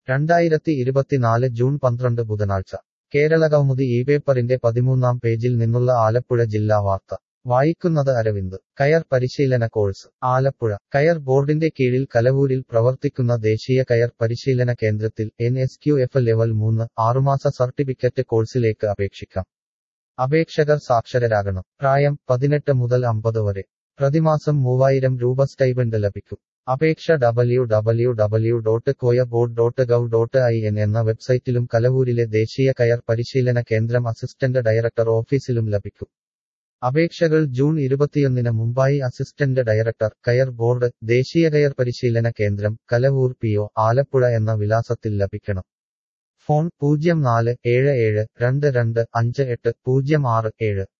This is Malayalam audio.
2024 ജൂൺ 12 ബുധനാഴ്ച കേരളകൗമുദി ഈ പേപ്പറിന്റെ 13-ാം പേജിൽ നിന്നുള്ള ആലപ്പുഴ ജില്ലാ വാർത്ത വായിക്കുന്നത് അരവിന്ദ്. കയർ പരിശീലന കോഴ്സ് ആലപ്പുഴ. കയർ ബോർഡിന്റെ കീഴിൽ കലവൂരിൽ പ്രവർത്തിക്കുന്ന ദേശീയ കയർ പരിശീലന കേന്ദ്രത്തിൽ NSQF ലെവൽ 3 ആറുമാസ സർട്ടിഫിക്കറ്റ് കോഴ്സിലേക്ക് അപേക്ഷിക്കാം. അപേക്ഷകർ സാക്ഷരരാകണം. പ്രായം 18 മുതൽ 50 വരെ. പ്രതിമാസം 3000 രൂപ സ്റ്റൈപൻഡ് ലഭിക്കും. അപേക്ഷ www.koyaboard.gov.in എന്ന വെബ്സൈറ്റിലും കലവൂരിലെ ദേശീയ കയർ പരിശീലന കേന്ദ്രം അസിസ്റ്റന്റ് ഡയറക്ടർ ഓഫീസിലും ലഭിക്കും. അപേക്ഷകൾ ജൂൺ 21 മുമ്പായി അസിസ്റ്റന്റ് ഡയറക്ടർ, കയർ ബോർഡ്, ദേശീയ കയർ പരിശീലന കേന്ദ്രം, കലവൂർ PO, ആലപ്പുഴ എന്ന വിലാസത്തിൽ ലഭിക്കണം. ഫോൺ 047722580667.